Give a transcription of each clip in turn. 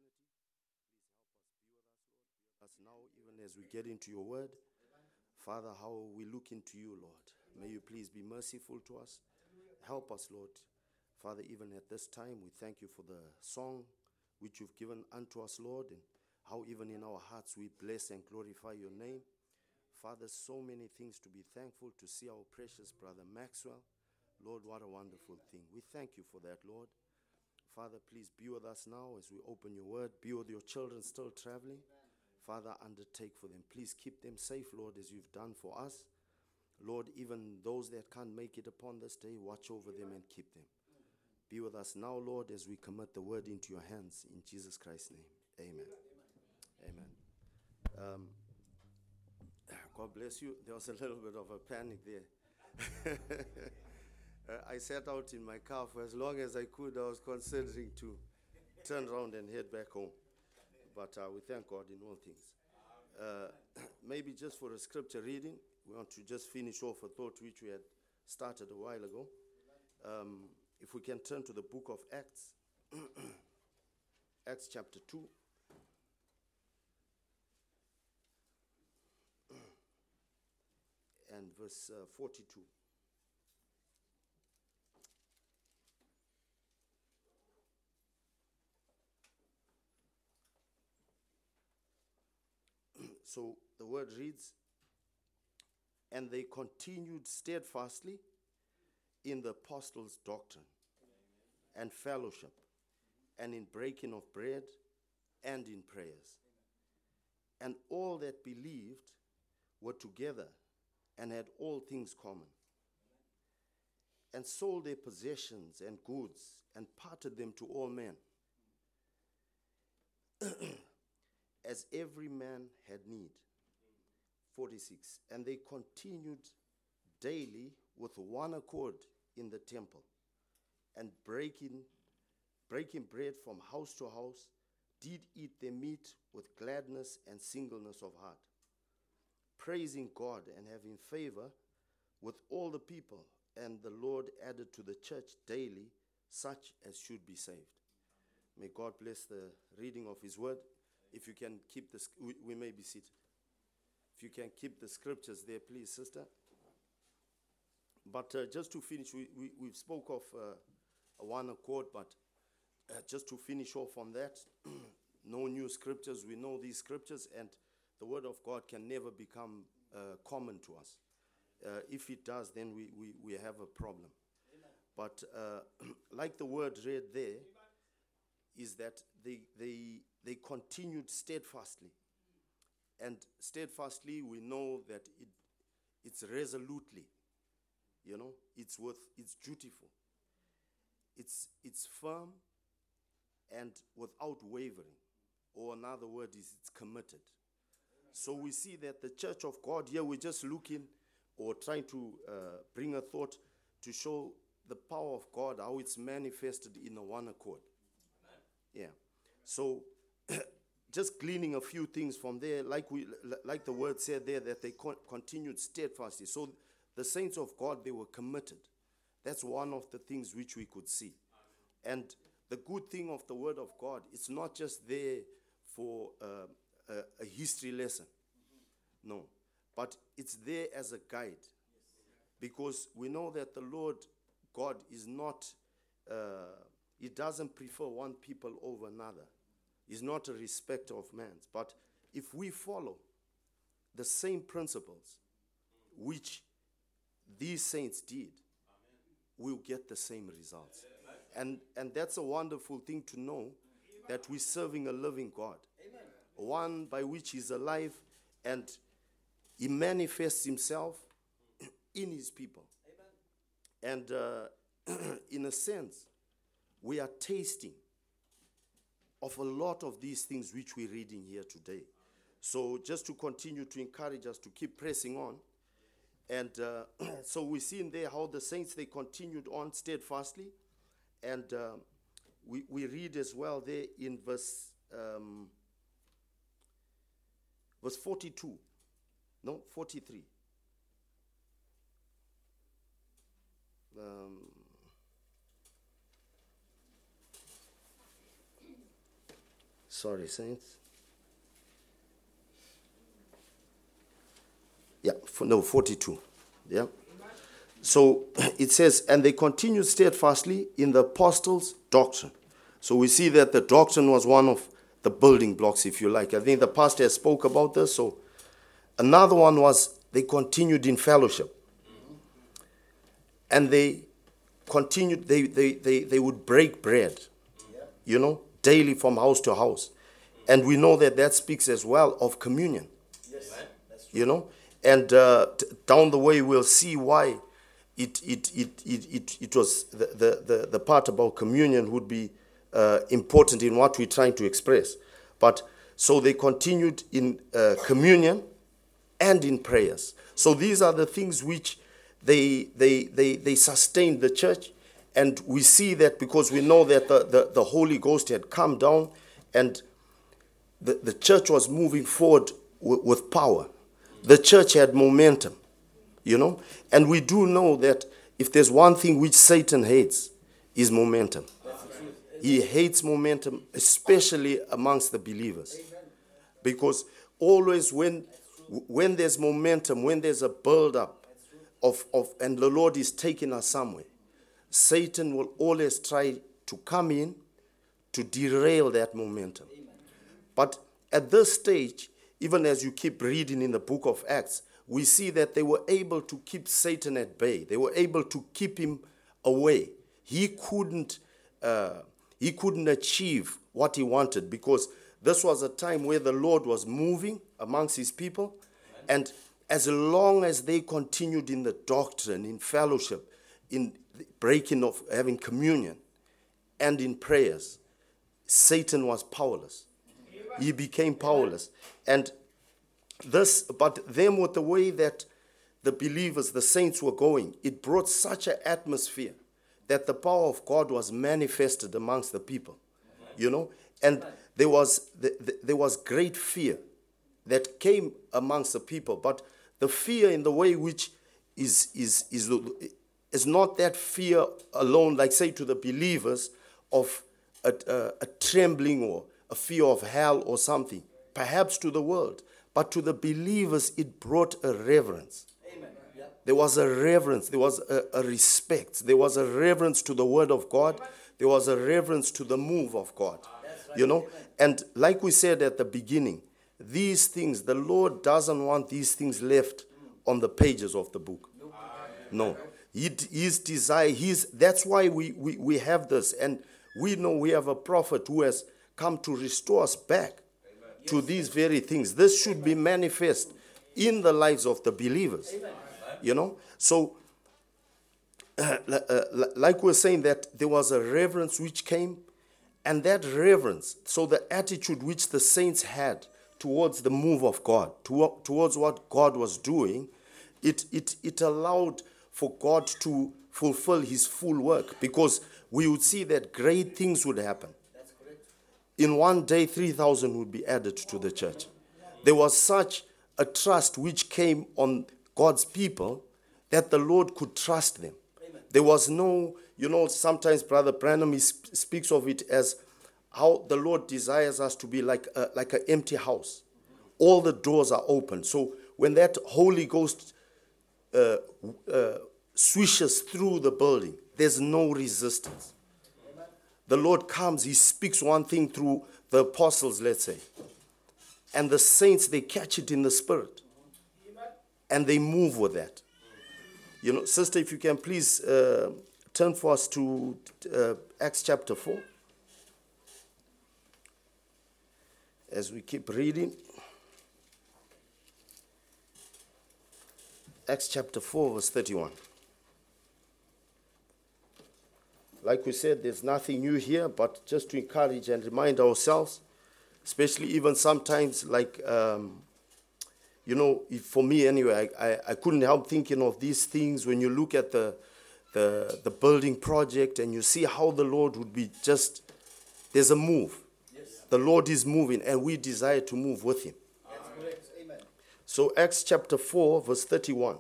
Us now, even as we get into your word, Father, how we look into you, Lord. May you please be merciful to us. Help us, Lord. Father, even at this time, we thank you for the song which you've given unto us, Lord, and how even in our hearts we bless and glorify your name. Father, so many things to be thankful to see our precious brother Maxwell. Lord, what a wonderful thing. We thank you for that, Lord. Father, please be with us now as we open your word. Be with your children still traveling. Father, undertake for them. Please keep them safe, Lord, as you've done for us. Lord, even those that can't make it upon this day, watch over them and keep them. Be with us now, Lord, as we commit the word into your hands. In Jesus Christ's name, amen. Amen. God bless you. There was a little bit of a panic there. I sat out in my car for as long as I could. I was considering to turn around and head back home. But we thank God in all things. Maybe just for a scripture reading, we want to just finish off a thought which we had started a while ago. If we can turn to the book of Acts, Acts chapter 2. And verse 42. So the word reads, and they continued steadfastly in the apostles' doctrine and fellowship, and in breaking of bread and in prayers. And all that believed were together and had all things common, and sold their possessions and goods and parted them to all men, as every man had need. 46. And they continued daily with one accord in the temple, and breaking bread from house to house, did eat their meat with gladness and singleness of heart, praising God and having favor with all the people. And the Lord added to the church daily such as should be saved. May God bless the reading of his word. If you can keep this, we may be seated. If you can keep the scriptures there, please, sister. But just to finish, we've spoke of one accord, but just to finish off on that, no new scriptures. We know these scriptures, and the word of God can never become common to us. If it does, then we have a problem. Amen. But like the word read there, is that they continued steadfastly. And steadfastly, we know that it's resolutely, it's dutiful. It's firm and without wavering. Or another word is it's committed. So we see that the church of God here, we're just looking or trying to bring a thought to show the power of God, how it's manifested in a one accord. Amen. Yeah. So just gleaning a few things from there, like the word said there, that they continued steadfastly. So the saints of God, they were committed. That's one of the things which we could see. Amen. And the good thing of the word of God, it's not just there for a history lesson. Mm-hmm. No. But it's there as a guide. Yes. Because we know that the Lord God is not, he doesn't prefer one people over another. He's not a respecter of man's. But if we follow the same principles which these saints did, amen, we'll get the same results. Amen. And that's a wonderful thing to know, that we're serving a living God. Amen. One by which he's alive, and he manifests himself in his people. Amen. And in a sense, we are tasting of a lot of these things which we're reading here today. So just to continue to encourage us to keep pressing on. And so we see in there how the saints, they continued on steadfastly. And we read as well there in verse 42. No, 43. Sorry, saints. Yeah, no, 42. Yeah. So it says, and they continued steadfastly in the apostles' doctrine. So we see that the doctrine was one of the building blocks, if you like. I think the pastor has spoke about this. So another one was they continued in fellowship. And they continued, they would break bread, daily from house to house. And we know that that speaks as well of communion. Yes. And down the way we'll see why it was the part about communion would be important in what we're trying to express. But so they continued in communion and in prayers. So these are the things which they sustained the church. And we see that because we know that the Holy Ghost had come down and the church was moving forward with power. The church had momentum, And we do know that if there's one thing which Satan hates, is momentum. He hates momentum, especially amongst the believers. Because always when there's momentum, when there's a build-up and the Lord is taking us somewhere, Satan will always try to come in to derail that momentum. But at this stage, even as you keep reading in the book of Acts, we see that they were able to keep Satan at bay. They were able to keep him away. He couldn't achieve what he wanted because this was a time where the Lord was moving amongst his people. And as long as they continued in the doctrine, in fellowship, in breaking of having communion, and in prayers, Satan was powerless. He became powerless. And but them with the way that the believers, the saints were going, it brought such an atmosphere that the power of God was manifested amongst the people, and there was great fear that came amongst the people. But the fear in the way which is not that fear alone, like say to the believers of a trembling or a fear of hell or something, perhaps to the world. But to the believers, it brought a reverence. Amen. Yeah. There was a reverence. There was a respect. There was a reverence to the word of God. There was a reverence to the move of God. Right. And like we said at the beginning, these things, the Lord doesn't want these things left on the pages of the book. No. His desire, that's why we have this. And we know we have a prophet who has come to restore us back to these very things. This should be manifest in the lives of the believers. So like we're saying that there was a reverence which came, and that reverence, so the attitude which the saints had towards the move of God, towards what God was doing, it allowed for God to fulfill his full work, because we would see that great things would happen. In one day, 3,000 would be added to the church. There was such a trust which came on God's people that the Lord could trust them. Amen. There was no, sometimes Brother Branham speaks of it as how the Lord desires us to be like an empty house. All the doors are open. So when that Holy Ghost swishes through the building, there's no resistance. The Lord comes, he speaks one thing through the apostles, let's say. And the saints, they catch it in the spirit. And they move with that. Sister, if you can please turn for us to Acts chapter 4. As we keep reading. Acts chapter 4, verse 31. Like we said, there's nothing new here, but just to encourage and remind ourselves, especially even sometimes like, for me anyway, I couldn't help thinking of these things when you look at the building project and you see how the Lord would be just, there's a move. Yes. The Lord is moving and we desire to move with him. That's correct. Amen. So Acts chapter 4, verse 31.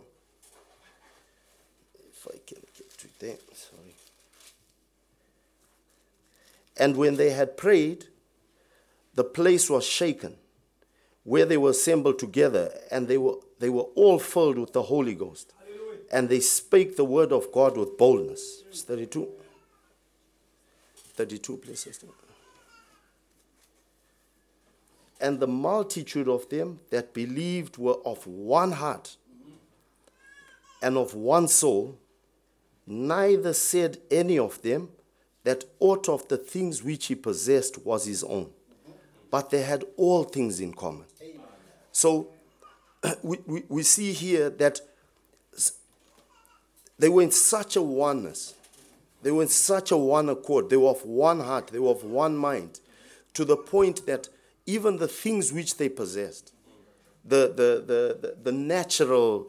If I can get to there. And when they had prayed, the place was shaken, where they were assembled together, and they were all filled with the Holy Ghost. And they spake the word of God with boldness. It's 32. 32, please, sister. And the multitude of them that believed were of one heart and of one soul. Neither said any of them that aught of the things which he possessed was his own, but they had all things in common. So we see here that they were in such a oneness. They were in such a one accord. They were of one heart. They were of one mind, to the point that even the things which they possessed, the natural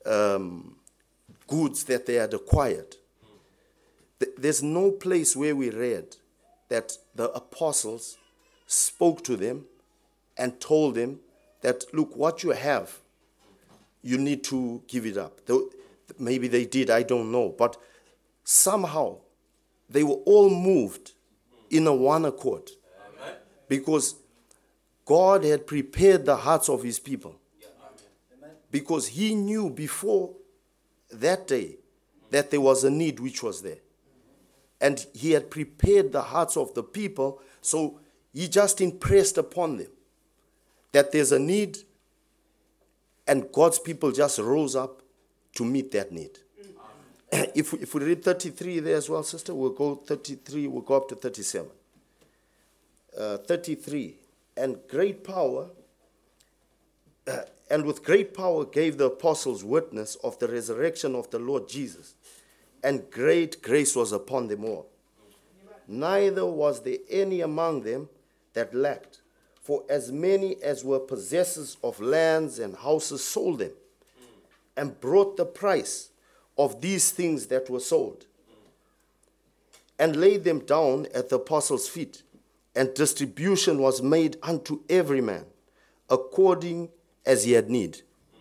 goods that they had acquired, there's no place where we read that the apostles spoke to them and told them that, look, what you have, you need to give it up. Maybe they did, I don't know. But somehow they were all moved in a one accord. Amen. Because God had prepared the hearts of his people. Yeah. Because he knew before that day that there was a need which was there. And he had prepared the hearts of the people, so he just impressed upon them that there's a need, and God's people just rose up to meet that need. If we read 33 there as well, sister, we'll go 33, we'll go up to 37. 33, and great power, and with great power gave the apostles witness of the resurrection of the Lord Jesus, and great grace was upon them all. Neither was there any among them that lacked, for as many as were possessors of lands and houses sold them, and brought the price of these things that were sold, and laid them down at the apostles' feet, and distribution was made unto every man according as he had need.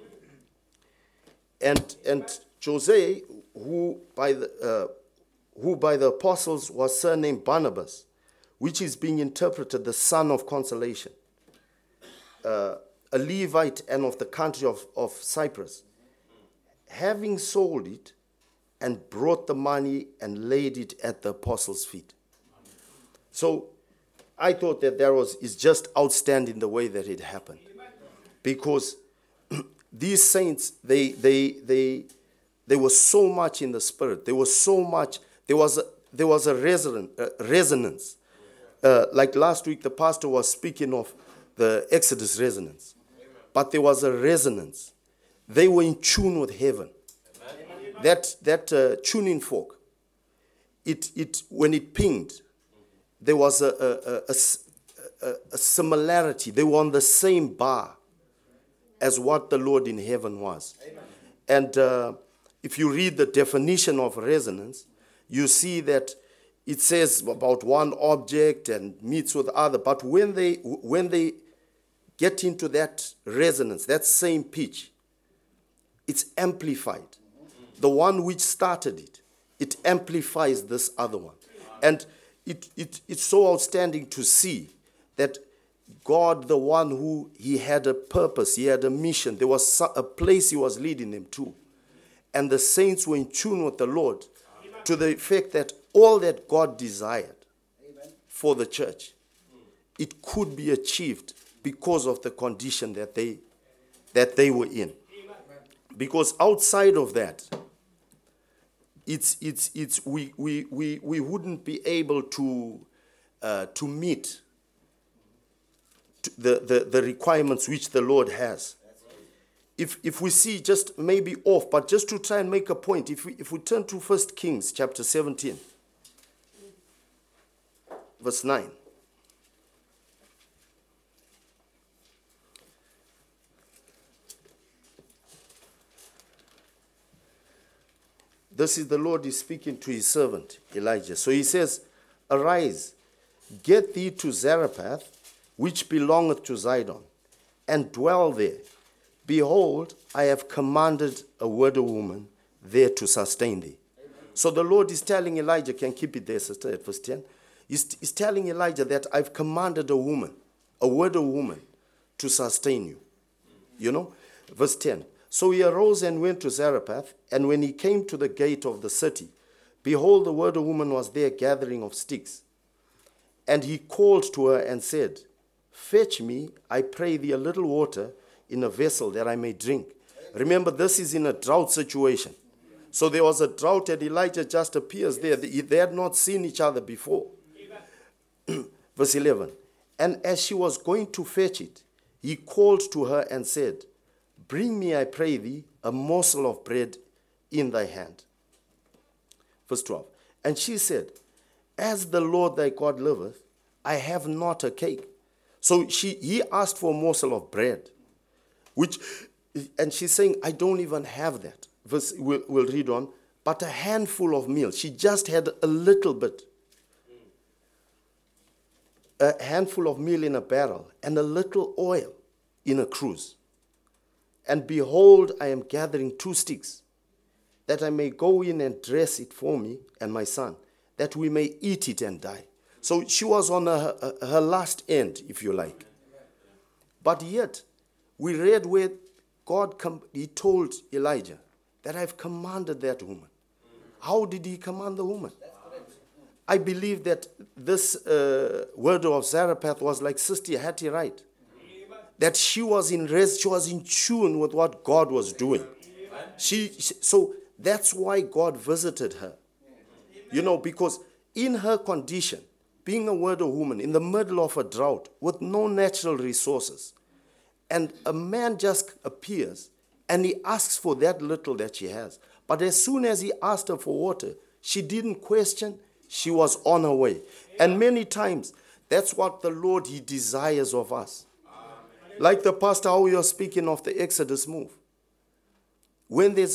And Jose, who by the apostles was surnamed Barnabas, which is being interpreted the son of consolation, a Levite and of the country of Cyprus, having sold it and brought the money and laid it at the apostles' feet. So I thought that is just outstanding the way that it happened, because these saints, they were so much in the spirit. There was so much. There was a resonance. Like last week, the pastor was speaking of the Exodus resonance, but there was a resonance. They were in tune with heaven. That tuning fork, when it pinged, there was a similarity. They were on the same bar as what the Lord in heaven was. Amen. And if you read the definition of resonance, you see that it says about one object and meets with other. But when they get into that resonance, that same pitch, it's amplified. The one which started it amplifies this other one. And it's so outstanding to see that God, the one who, he had a purpose, he had a mission. There was a place he was leading them to. And the saints were in tune with the Lord, to the effect that all that God desired for the church, it could be achieved because of the condition that they were in. Because outside of that, we wouldn't be able to meet the requirements which the Lord has. If we see just maybe off, but just to try and make a point, if we turn to 1 Kings chapter 17, verse 9. This is the Lord is speaking to his servant Elijah. So he says, "Arise, get thee to Zarephath, which belongeth to Zidon, and dwell there. Behold, I have commanded a widow woman there to sustain thee." Amen. So the Lord is telling Elijah, can keep it there, sister, at verse 10. He's telling Elijah that I've commanded a woman a widow woman to sustain you. You know? Verse 10. So he arose and went to Zarephath, and when he came to the gate of the city, behold, the widow woman was there gathering of sticks. And he called to her and said, fetch me, I pray thee, a little water in a vessel that I may drink. Remember, this is in a drought situation. So there was a drought, and Elijah just appears there. They had not seen each other before. Verse 11. And as she was going to fetch it, he called to her and said, bring me, I pray thee, a morsel of bread in thy hand. Verse 12. And she said, as the Lord thy God liveth, I have not a cake. So he asked for a morsel of bread, and she's saying, I don't even have that. Verse, we'll read on. But a handful of meal. She just had a little bit. A handful of meal in a barrel, and a little oil in a cruse. And behold, I am gathering 2 sticks, that I may go in and dress it for me and my son, that we may eat it and die. So she was on her last end, if you like. But yet, we read where he told Elijah that I've commanded that woman. How did he command the woman? I believe that this widow of Zarephath was like Sister Hattie Wright. That she was in rest, she was in tune with what God was doing. So that's why God visited her. You know, because in her condition, being a widow woman in the middle of a drought with no natural resources, and a man just appears and he asks for that little that she has. But as soon as he asked her for water, she didn't question, she was on her way. And many times, that's what the Lord, he desires of us. Like the pastor, how you're speaking of the Exodus move. When there's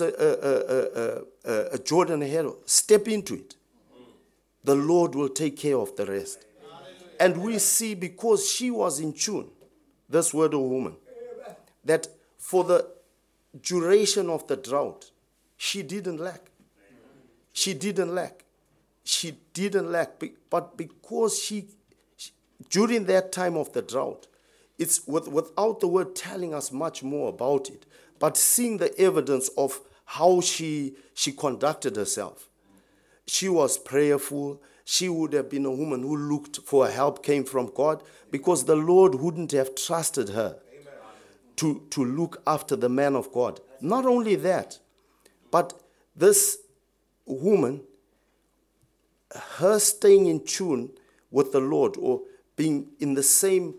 a Jordan ahead, step into it. The Lord will take care of the rest. And we see, because she was in tune, this widow woman, that for the duration of the drought, she didn't lack. She didn't lack. She didn't lack. But because she during that time of the drought, it's without the word telling us much more about it, but seeing the evidence of how she conducted herself. She was prayerful. She would have been a woman who looked for help, came from God, because the Lord wouldn't have trusted her to look after the man of God. Not only that, but this woman, her staying in tune with the Lord, or being in the same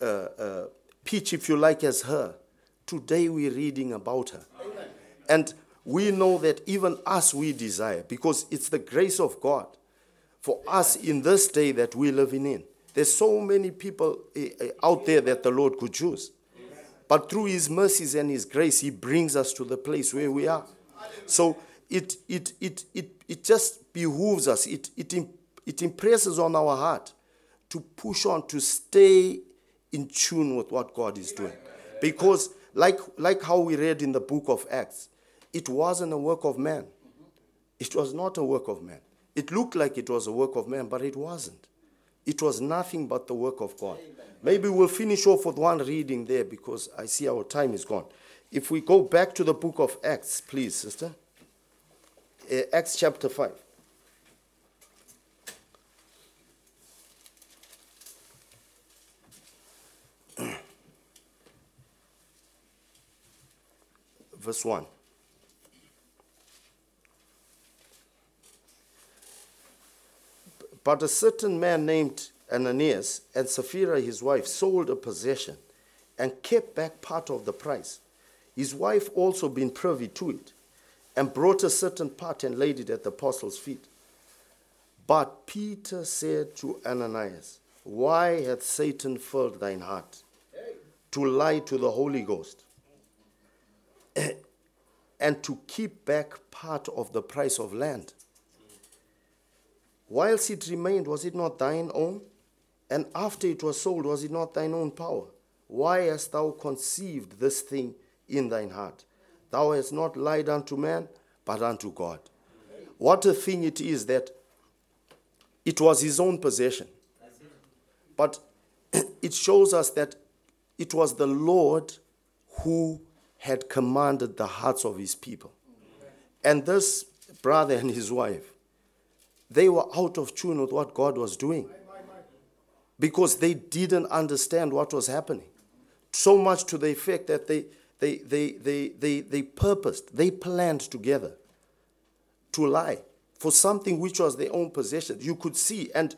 pitch, if you like, as her, today we're reading about her. Amen. And we know that even us we desire, because it's the grace of God for us in this day that we're living in. There's so many people out there that the Lord could choose. But through his mercies and his grace, he brings us to the place where we are. So it just behooves us. It impresses on our heart to push on, to stay in tune with what God is doing. Because like how we read in the book of Acts, it wasn't a work of man. It was not a work of man. It looked like it was a work of man, but it wasn't. It was nothing but the work of God. Maybe we'll finish off with one reading there, because I see our time is gone. If we go back to the book of Acts, please, sister. Acts chapter 5. Verse 1. But a certain man named Ananias and Sapphira his wife sold a possession and kept back part of the price. His wife also being privy to it, and brought a certain part and laid it at the apostles' feet. But Peter said to Ananias, why hath Satan filled thine heart to lie to the Holy Ghost and to keep back part of the price of land? Whilst it remained, was it not thine own? And after it was sold, was it not thine own power? Why hast thou conceived this thing in thine heart? Thou hast not lied unto man, but unto God. What a thing it is that it was his own possession. But it shows us that it was the Lord who had commanded the hearts of his people. And this brother and his wife, they were out of tune with what God was doing because they didn't understand what was happening. So much to the effect that they purposed, they planned together to lie for something which was their own possession. You could see, and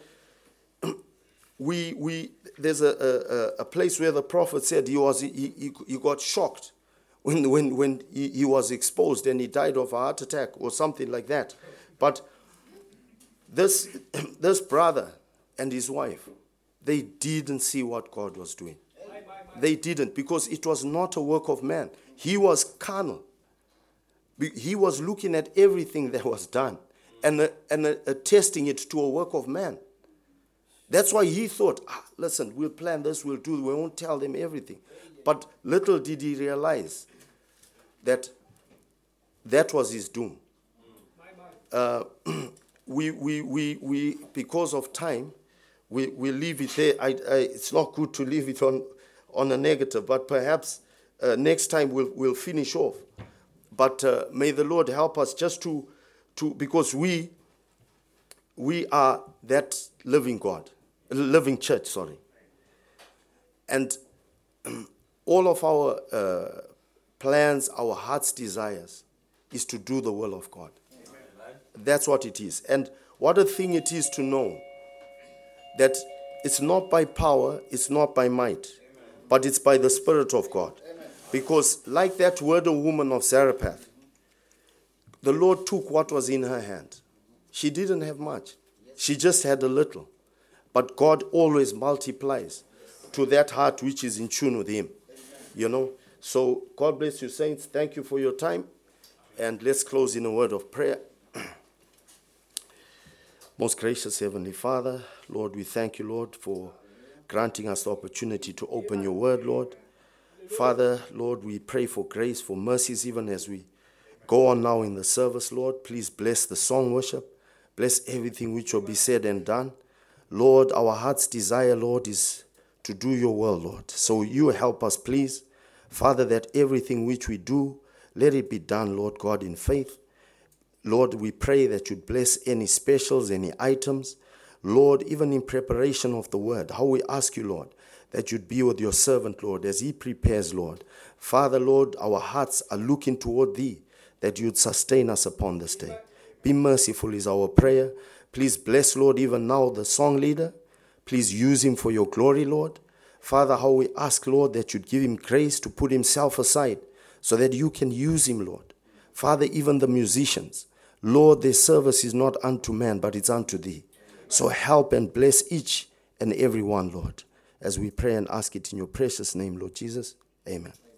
there's a place where the prophet said he got shocked when he was exposed and he died of a heart attack or something like that. But this brother and his wife, they didn't see what God was doing. They didn't, because it was not a work of man. He was carnal. He was looking at everything that was done and attesting it to a work of man. That's why he thought, listen, we'll plan this, we won't tell them everything. But little did he realize that was his doom. We because of time, we leave it there. It's not good to leave it on a negative, but perhaps next time we'll finish off. But may the Lord help us just to because we are that living church, sorry. And all of our plans, our heart's desires is to do the will of God. Amen. That's what it is. And what a thing it is to know that it's not by power, it's not by might, amen, but it's by the Spirit of God. Amen. Because like that widow woman of Zarephath, the Lord took what was in her hand. She didn't have much. She just had a little. But God always multiplies to that heart which is in tune with him. You know? So God bless you, saints. Thank you for your time. And let's close in a word of prayer. Most gracious Heavenly Father, Lord, we thank you, Lord, for granting us the opportunity to open your word, Lord. Father, Lord, we pray for grace, for mercies, even as we go on now in the service, Lord. Please bless the song worship. Bless everything which will be said and done. Lord, our heart's desire, Lord, is to do your will, Lord. So you help us, please. Father, that everything which we do, let it be done, Lord God, in faith. Lord, we pray that you bless any specials, any items. Lord, even in preparation of the word, how we ask you, Lord, that you'd be with your servant, Lord, as he prepares, Lord. Father, Lord, our hearts are looking toward thee, that you'd sustain us upon this day. Be merciful is our prayer. Please bless, Lord, even now the song leader. Please use him for your glory, Lord. Father, how we ask, Lord, that you'd give him grace to put himself aside so that you can use him, Lord. Father, even the musicians, Lord, their service is not unto man, but it's unto thee. So help and bless each and every one, Lord, as we pray and ask it in your precious name, Lord Jesus. Amen.